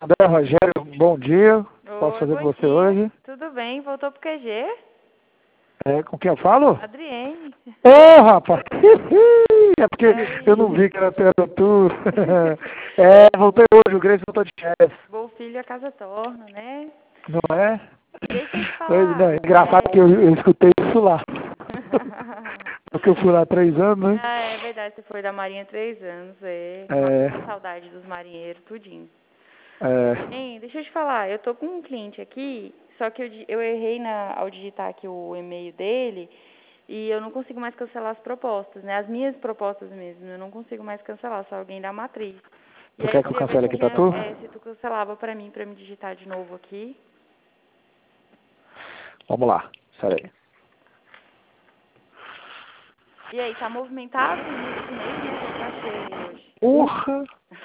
André Rogério, bom dia. Posso Oi, fazer com bom você dia. hoje? Tudo bem? Voltou pro QG? Com quem eu falo? Adriene. Ô, rapaz! É E porque eu não aí? vi que era tu. Voltei hoje, o Grace voltou de férias. Bom filho a casa torna, né? Não é? Deixa eu te Pois não, é falar. engraçado que eu escutei isso lá. Porque eu fui lá há 3 anos, né? Ah, é verdade, você foi da Marinha há 3 anos, É, Matou a saudade dos marinheiros, tudinho. é, Hein, deixa eu te falar, eu tô com um cliente aqui, só que eu errei ao digitar aqui o e-mail dele e eu não consigo mais cancelar as propostas, né? As minhas propostas mesmo, eu não consigo mais cancelar, só alguém da matriz. E tu aí eu quer que eu queria ver cancele se aqui pra tu? se tu cancelava pra me digitar de novo aqui. Vamos lá, peraí. E aí, tá movimentado o início de mês, né? Você tá cheio aí hoje. Porra!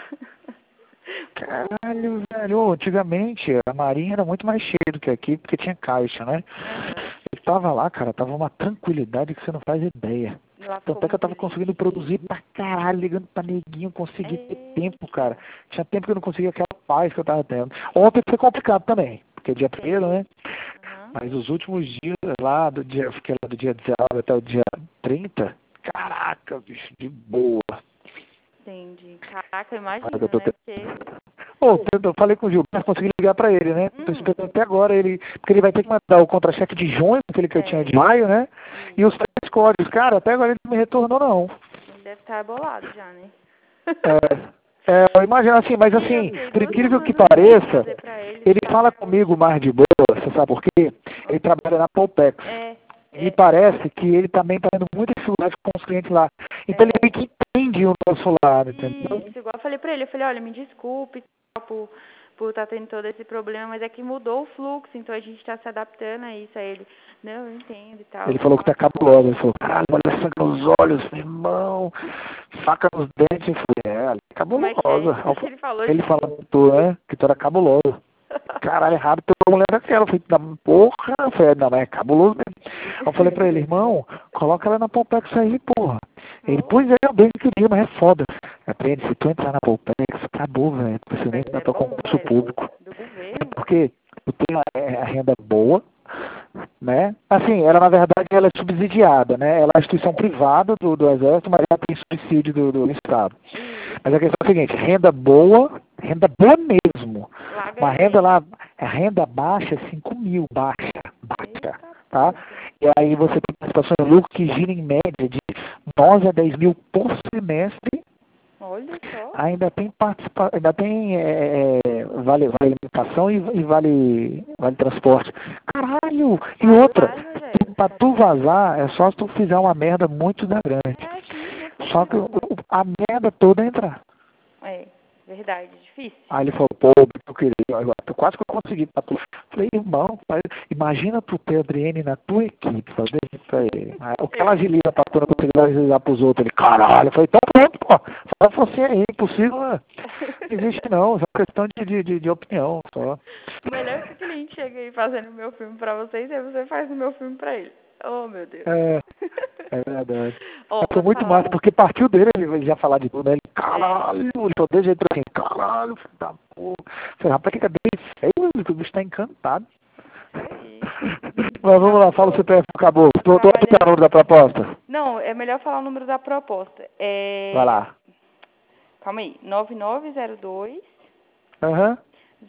Caralho, velho. Ô, antigamente a Marinha era muito mais cheia do que aqui, porque tinha caixa, né? Aham. Eu tava lá, cara, tava uma tranquilidade que você não faz ideia. Lá ficou Tanto é que eu muito tava conseguindo gente. produzir pra caralho, ligando pra neguinho, consegui ter tempo, cara. Eita. Tinha tempo que eu não conseguia aquela paz que eu tava tendo. Ontem foi complicado também, porque é dia primeiro, Entendi. né? Aham. Mas os últimos dias lá, eu fiquei lá do dia 19 até o dia 30, caraca, bicho, de boa. Entendi. Caraca, eu Mas eu imagino, tô né? tendo. Porque. Ô, eu falei com o Gilberto, consegui ligar pra ele, né? Tô Hum, esperando até agora ele, porque ele vai ter que mandar o contra-cheque de junho, aquele que eu tinha de certo. maio, né? E Isso. os 3 códigos. Cara, até agora ele não me retornou, não. Ele deve estar bolado já, né? Eu imagino assim, mas E eu assim, fiquei por duas incrível que semanas sem pareça, fazer pra ele, ele tá fala até hoje. comigo mais de boa, você sabe por quê? Ele trabalha na Polpex. É, E me é, parece que ele também tá indo muito dificuldade com os clientes lá. Então ele é. meio que entende o nosso lado, entendeu? Isso, igual eu falei pra ele, eu falei, olha, me desculpe por estar tendo todo esse problema, mas é que mudou o fluxo, então a gente tá se adaptando a isso. Aí ele, não, eu entendo e tal. Ele falou que tá cabuloso. Ele falou, caralho, olha sangue nos olhos, meu irmão. Faca nos dentes. Eu falei, ela é Como é que é? cabulosa. Ele falou Ele isso. falou, tu, né? Que tu era cabuloso. Caralho, errado ter uma mulher daquela. Eu falei, porra. Eu falei, não, mas é cabuloso mesmo. Eu falei pra ele, irmão, coloca ela na Polpex aí, porra. Ele, Oh, pois é, eu bem queria, mas é foda. Aprende, se tu entrar na Polpex, acabou, velho. Você nem mas na é tua bom, concurso velho, público. do É governo. porque tu tem a renda boa, né? Assim, ela na verdade ela é subsidiada, né? Ela é uma instituição privada do Exército, mas ela tem subsídio do Estado. Isso, Mas a questão é a seguinte, renda boa mesmo. lá Uma ganha renda bem. lá, a renda baixa é 5 mil, baixa, Eita tá? porra. E aí você tem participação de lucro que gira em média de 9 a 10 mil por semestre. Olha só. Ainda tem ainda tem vale alimentação e vale transporte. Caralho! E outra, Bacana, velho. pra tu vazar, é só se tu fizer uma merda muito da grande. É, sim, não é Só possível. que a merda toda é entrar. É, verdade, difícil. Aí ele falou, pô, eu queria, quase que eu consegui pra tu. Falei, irmão, imagina tu ter a Adriene na tua equipe, fazer isso pra ele. O que ela agiliza pra tu não conseguir agilizar pros outros, ele, caralho, eu falei, então pronto, pô. Fala você aí, impossível, não existe não, é uma questão de opinião só. O melhor é que o cliente chega aí fazendo o meu filme pra vocês e aí você faz o meu filme pra ele. Oh, meu Deus. É, é verdade. Oh, Foi posso muito massa, falar? porque partiu dele, ele já falar de tudo, né? Ele, É. caralho, ele falou desse jeito assim, caralho, filho da porra. Falei, rapaz, que cabelo feio, o bicho tá encantado. Isso aí. Mas vamos lá, fala o CPF, acabou. Tô Trabalhando. o nome da proposta. Não, é melhor falar o número da proposta. Vai lá. Calma aí. 9902 Aham,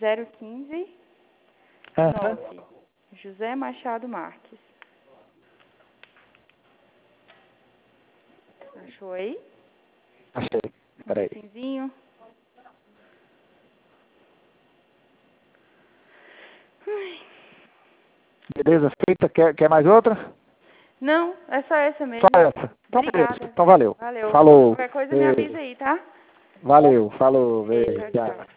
015 aham. 9. José Machado Marques. Achou aí? Achei. Peraí. Cinzinho. Ai. Beleza, feita. Quer mais outra? Não, é só essa Só mesmo. essa. Então, beleza. Obrigada. Então, valeu. Valeu. Falou. Qualquer coisa me avisa Beijo. aí, tá? Valeu. Falou. Beijo, Beijo. tchau, Tchau. tchau.